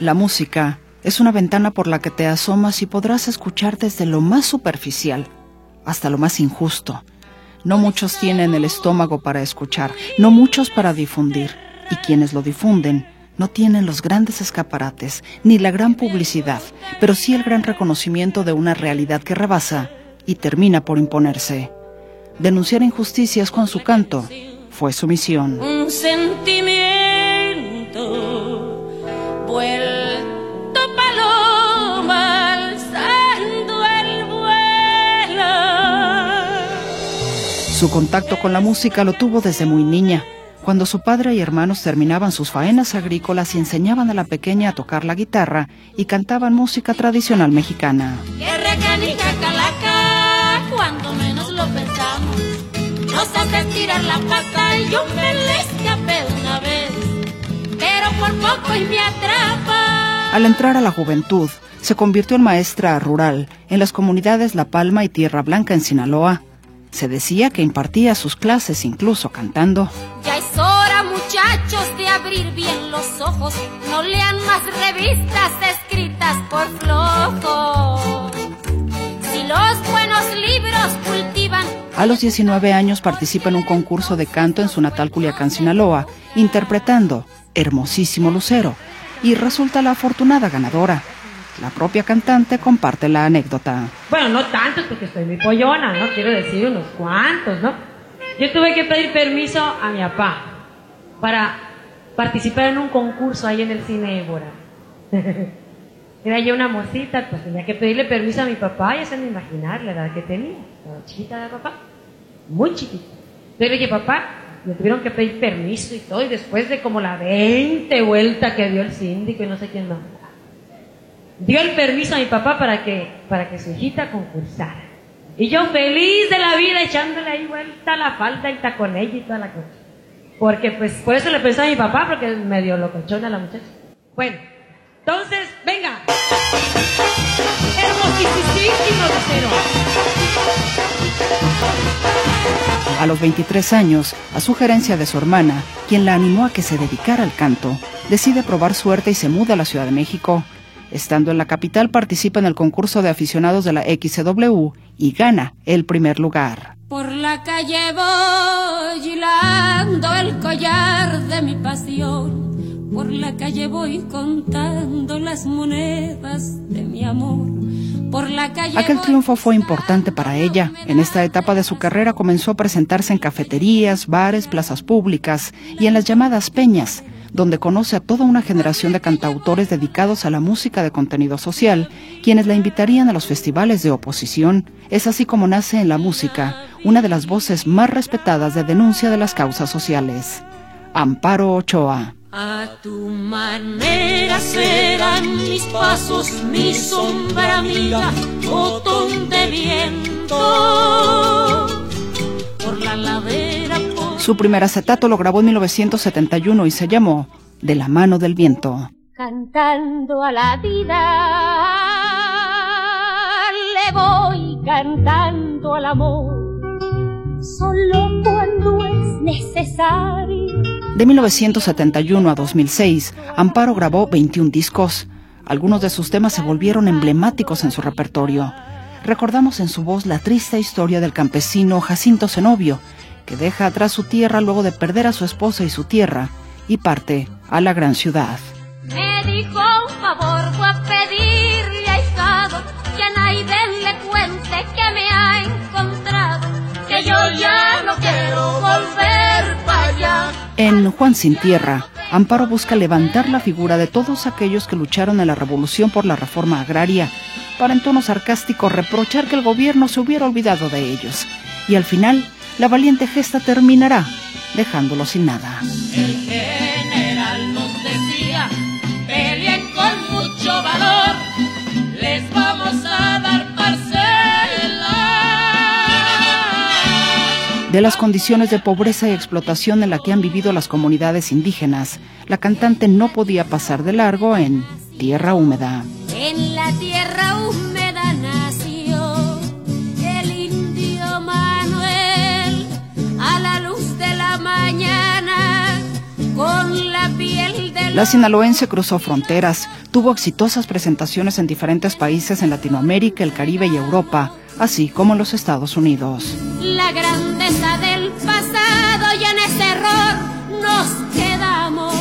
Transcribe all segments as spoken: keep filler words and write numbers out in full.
La música es una ventana por la que te asomas y podrás escuchar desde lo más superficial hasta lo más injusto. No muchos tienen el estómago para escuchar, no muchos para difundir, y quienes lo difunden no tienen los grandes escaparates ni la gran publicidad, pero sí el gran reconocimiento de una realidad que rebasa y termina por imponerse. Denunciar injusticias con su canto fue su misión. Un sentimiento vuelto paloma alzando el vuelo. Su contacto con la música lo tuvo desde muy niña, cuando su padre y hermanos terminaban sus faenas agrícolas y enseñaban a la pequeña a tocar la guitarra y cantaban música tradicional mexicana. Que recanica calaca, cuando menos lo pensamos, nos hace tirar la pata y yo me le escapé una vez, pero por poco y me atrapa. Al entrar a la juventud, se convirtió en maestra rural en las comunidades La Palma y Tierra Blanca en Sinaloa. Se decía que impartía sus clases incluso cantando. Ya es hora, muchachos, de abrir bien los ojos. No lean más revistas escritas por flojos. Si los buenos libros cultivan... A los diecinueve años participa en un concurso de canto en su natal Culiacán, Sinaloa, interpretando Hermosísimo Lucero, y resulta la afortunada ganadora. La propia cantante comparte la anécdota. Bueno, no tantos porque estoy muy pollona, ¿no? Quiero decir unos cuantos, ¿no? Yo tuve que pedir permiso a mi papá para participar en un concurso ahí en el cine Ébora. Era yo una mocita, pues tenía que pedirle permiso a mi papá, ya se me imaginar la edad que tenía. Estaba chiquita de papá, muy chiquita. Entonces le dije, papá, me tuvieron que pedir permiso y todo, y después de como la veinte vuelta que dio el síndico y no sé quién más, dio el permiso a mi papá para que, para que su hijita concursara. Y yo feliz de la vida echándole ahí vuelta la falda y taconella y toda la cosa. Porque pues por eso le pensaba a mi papá, porque es medio locochona la muchacha. Bueno, entonces, venga. Hermosísimo Lucero. A los veintitrés años, a sugerencia de su hermana, quien la animó a que se dedicara al canto, decide probar suerte y se muda a la Ciudad de México. Estando en la capital, participa en el concurso de aficionados de la X C W y gana el primer lugar. Por la calle voy hilando el collar de mi pasión. Por la calle voy contando las monedas de mi amor. Por la calle Aquel triunfo fue importante para ella. En esta etapa de su carrera comenzó a presentarse en cafeterías, bares, plazas públicas y en las llamadas peñas, donde conoce a toda una generación de cantautores dedicados a la música de contenido social, quienes la invitarían a los festivales de oposición. Es así como nace en la música una de las voces más respetadas de denuncia de las causas sociales. Amparo Ochoa. A tu manera serán mis pasos, mi sombra amiga, botón de viento. Por la ladera... Por... Su primer acetato lo grabó en mil novecientos setenta y uno y se llamó De la mano del viento. Cantando a la vida, le voy cantando al amor, solo cuando es necesario. De mil novecientos setenta y uno a dos mil seis, Amparo grabó veintiún discos. Algunos de sus temas se volvieron emblemáticos en su repertorio. Recordamos en su voz la triste historia del campesino Jacinto Zenobio, que deja atrás su tierra luego de perder a su esposa y su tierra, y parte a la gran ciudad. Me dijo un favor, voy a pedirle a Hijado que a Naiden le cuente que me ha encontrado, que yo ya no quiero volver para allá. En Juan sin Tierra, Amparo busca levantar la figura de todos aquellos que lucharon en la revolución por la reforma agraria, para en tono sarcástico reprochar que el gobierno se hubiera olvidado de ellos. Y al final, la valiente gesta terminará dejándolo sin nada. El general nos decía, peleen con mucho valor, les vamos a dar parcela. De las condiciones de pobreza y explotación en la que han vivido las comunidades indígenas, la cantante no podía pasar de largo en Tierra Húmeda. En la tierra húmeda nació el indio Manuel, a la luz de la mañana, con la piel del La sinaloense cruzó fronteras, tuvo exitosas presentaciones en diferentes países en Latinoamérica, el Caribe y Europa, así como en los Estados Unidos. La grandeza del pasado y en ese error nos quedamos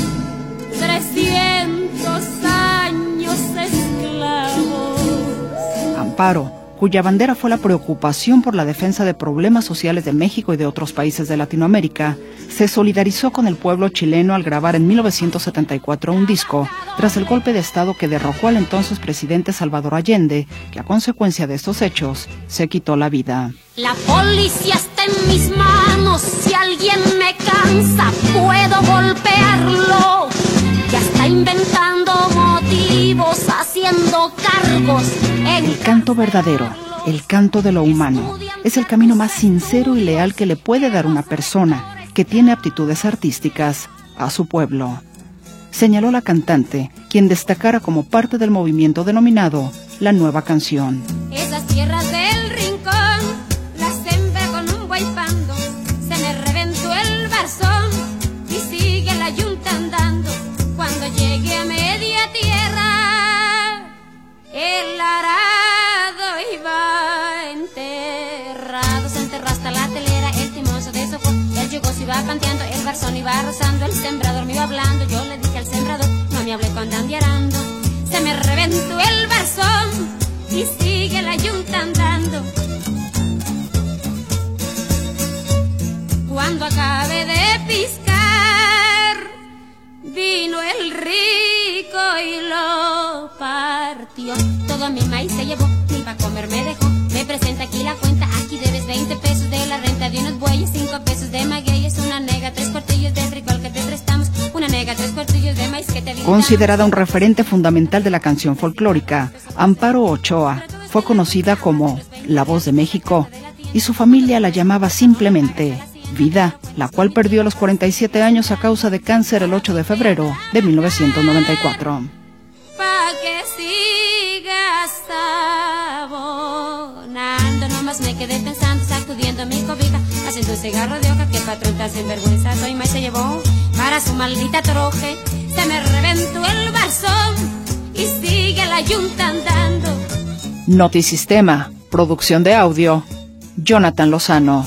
trescientos años esclavos. Amparo, cuya bandera fue la preocupación por la defensa de problemas sociales de México y de otros países de Latinoamérica, se solidarizó con el pueblo chileno al grabar en mil novecientos setenta y cuatro un disco tras el golpe de Estado que derrocó al entonces presidente Salvador Allende, que a consecuencia de estos hechos se quitó la vida. La policía está en mis manos, si alguien me cansa puedo golpearlo. Ya está inventando motivos, haciendo cargos. El canto verdadero, el canto de lo humano, es el camino más sincero y leal que le puede dar una persona que tiene aptitudes artísticas a su pueblo, señaló la cantante, quien destacara como parte del movimiento denominado La Nueva Canción. Esas tierras del rincón las sembré con un guaypando, se me reventó el barzón y sigue la yunta andando. Cuando llegué a media tierra, el arado iba enterrado, se enterró hasta la telera, el timón se deshojó, el yugo se iba panteando, el barzón iba rozando, el sembrador me iba hablando, yo le dije al sembrador, no me hable cuando ande arando, se me reventó el barzón y sigue la yunta andando. Cuando acabe de piscar, vino el rico y lo partió. Todo mi maíz se llevó, ni pa' comer me dejó. Me presenta aquí la cuenta, aquí debes veinte pesos de la renta de unos bueyes, cinco pesos de magueyes, una nega, tres cuartillos de frijol que te prestamos, una nega, tres cuartillos de maíz que te brindamos. Considerada un referente fundamental de la canción folclórica, Amparo Ochoa fue conocida como la voz de México y su familia la llamaba simplemente Vida, la cual perdió a los cuarenta y siete años a causa de cáncer el ocho de febrero de mil novecientos noventa y cuatro. Pa' que sigas abonando, nomás me quedé pensando, sacudiendo mi cobija, haciendo un cigarro de hoja, que patrón tan sinvergüenza, soy más se llevó para su maldita troje, se me reventó el barzón y sigue la yunta andando. Notisistema, producción de audio, Jonathan Lozano.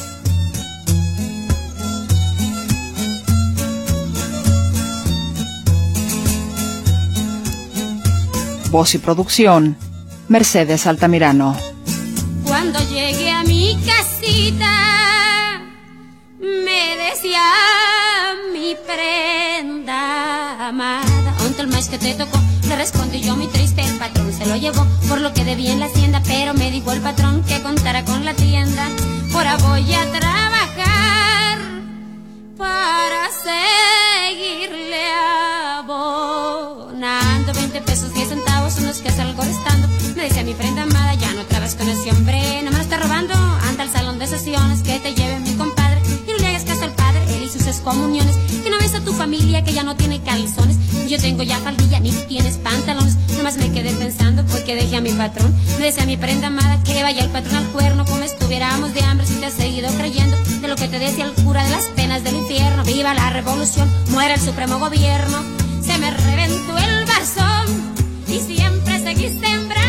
Voz y producción, Mercedes Altamirano. Cuando llegué a mi casita, me decía mi prenda amada, ¿onde el maíz que te tocó? Le respondí yo muy triste, el patrón se lo llevó, por lo que debía en la hacienda, pero me dijo el patrón que contara con la tienda. Ahora voy a trabajar para seguirle abonando, veinte pesos, diez centavos son los que salgo restando. Me decía mi prenda amada, ya no trabajas con ese hombre, no me lo está robando, anda al salón de sesiones, que te lleve mi compadre, y no le hagas caso al padre, él y sus excomuniones, que no ves a tu familia que ya no tiene calzones, yo tengo ya faldilla, ni tienes pantalones, nomás me quedé pensando porque dejé a mi patrón. Me decía mi prenda amada que vaya el patrón al cuerno, como estuviéramos de hambre si te has seguido creyendo de lo que te decía el cura de las penas del infierno. Viva la revolución, muera el supremo gobierno, se me reventó el barzón y siempre seguí sembrando.